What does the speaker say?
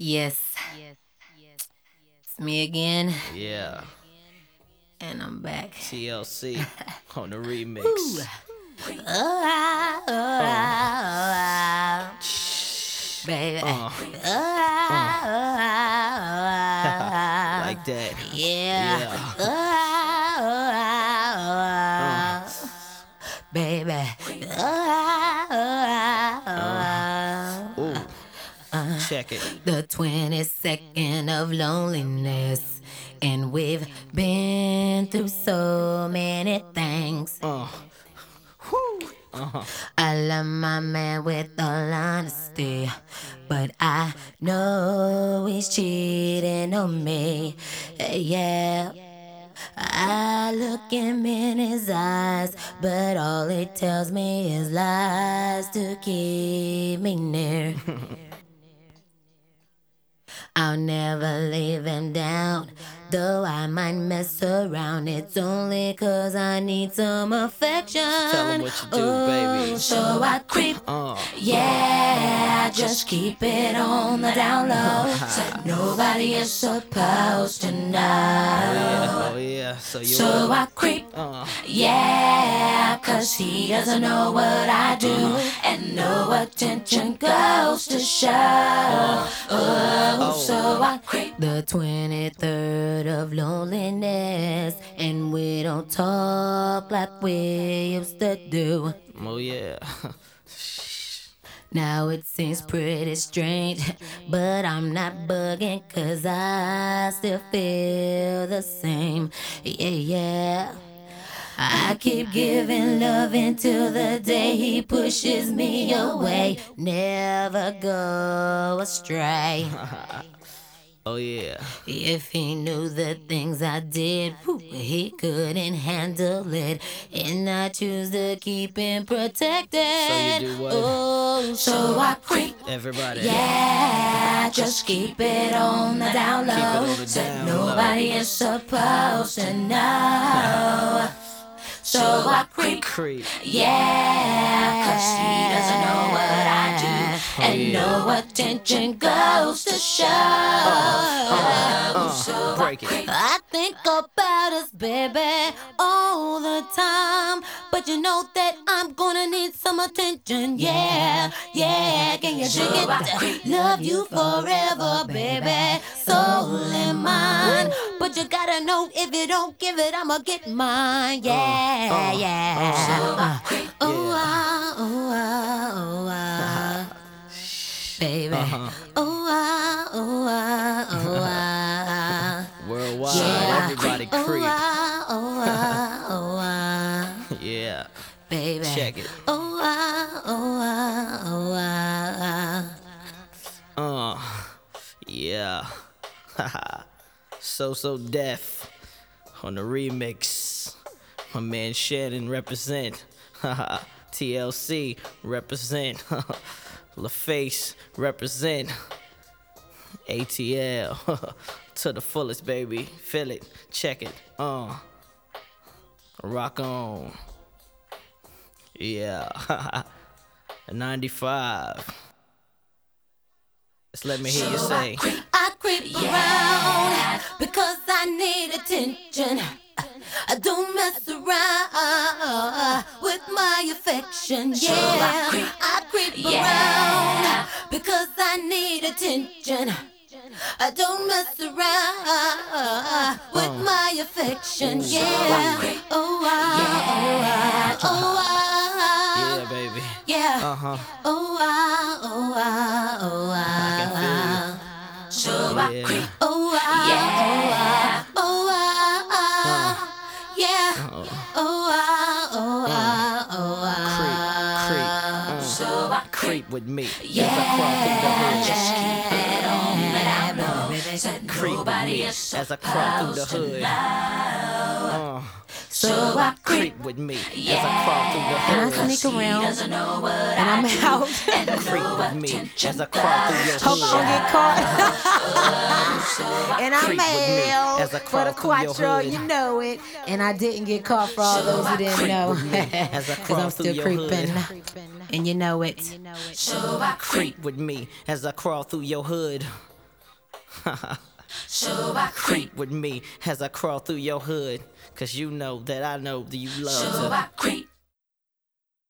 Yes, it's me again, Yeah, and I'm back. TLC on the Ooh. remix. Oh, ah, oh, Uh, ah, oh, ah, baby. uh, Oh, ah, oh, ah, oh, like ah, that. yeah. Yeah. Oh, ah, oh, Uh, ah, oh, ah, baby. Oh, ah, oh, ah, uh, oh, ooh, ah. check it. The 22nd of loneliness. And we've been through so many things. Uh, whoo. I love my man with all honesty, but I know he's cheating on me. Yeah, I look him in his eyes, but all he tells me is lies to keep me near. I'll never leave him down. Though I might mess around, it's only 'cause I need some Tell them affection. what you do, Oh, baby. so I creep. Uh, Yeah, just keep it on the down low. Said nobody is supposed to know. oh yeah. So you So wanna? I creep. Uh, Yeah, 'cause he doesn't know what I do, and no attention goes to show. Oh, so I creep. The 23rd of loneliness, and we don't talk like we used to do. oh yeah. Now it seems pretty strange, but I'm not bugging 'cause I still feel the same. Yeah, yeah. I keep giving love until the day he pushes me away. Never go astray. Oh yeah. If he knew the things I did, whew, he couldn't handle it. And I choose to keep him protected. So you do what? Oh, so I creep. Everybody. Yeah, just keep it on the down Keep it low. on the Said down low. nobody is supposed to know. So I creep. Creep. Yeah, 'cause he doesn't know what I do, and no attention goes to show. So Break it. I think about us, baby, all the time. But you know that I'm gonna need some attention. Yeah, yeah, can you dig it? Love you forever, baby, soul and mind. But you gotta know if you don't give it, I'ma get mine. Yeah, yeah. Oh, ah, oh, ah, oh, ah. Baby. Oh, ah, oh, ah, oh, ah. Worldwide, Yeah. everybody Oh, creep. ah, oh, ah, oh, ah. Yeah. Baby. Check it. Oh, ah, oh, ah, oh, ah. Yeah. So deaf on the remix. My man Shannon represent. TLC represent. LaFace represent. ATL to the fullest, baby. Feel it. Check it. Rock on. Yeah. 95. Just let me hear you say. I creep around because I need attention. I don't mess around with my affection. Yeah, I creep around because I need attention. I don't mess around with my affection. Yeah, oh, ah, oh, ah, oh, ah. Yeah, baby. Yeah. Uh-huh. Oh, ah, oh, ah, oh, I can feel ah. you. So Yeah. creep. Oh, ah, yeah. Oh, ah, oh, ah. Yeah. Oh, ah, oh, ah, oh, ah. So creep with me. Yeah. As I crawl through the hood. Just keep it on the down low. Said Creep with me. As I crawl through the hood. So I creep. Creep with me. As I crawl through the And I hood. sneak around. And I'm out. Creep with me. As I crawl through your Hope I don't hood. get caught. And I'm Creep with me as I male crawl for the through your quattro, hood. you know it. And I didn't get caught for all those who didn't know. As I Cause crawl I'm through still your creeping. hood. And you know it. Creep with me as I crawl through your hood. Creep with me as I crawl through your hood, 'cause you know that I know that you love to creep.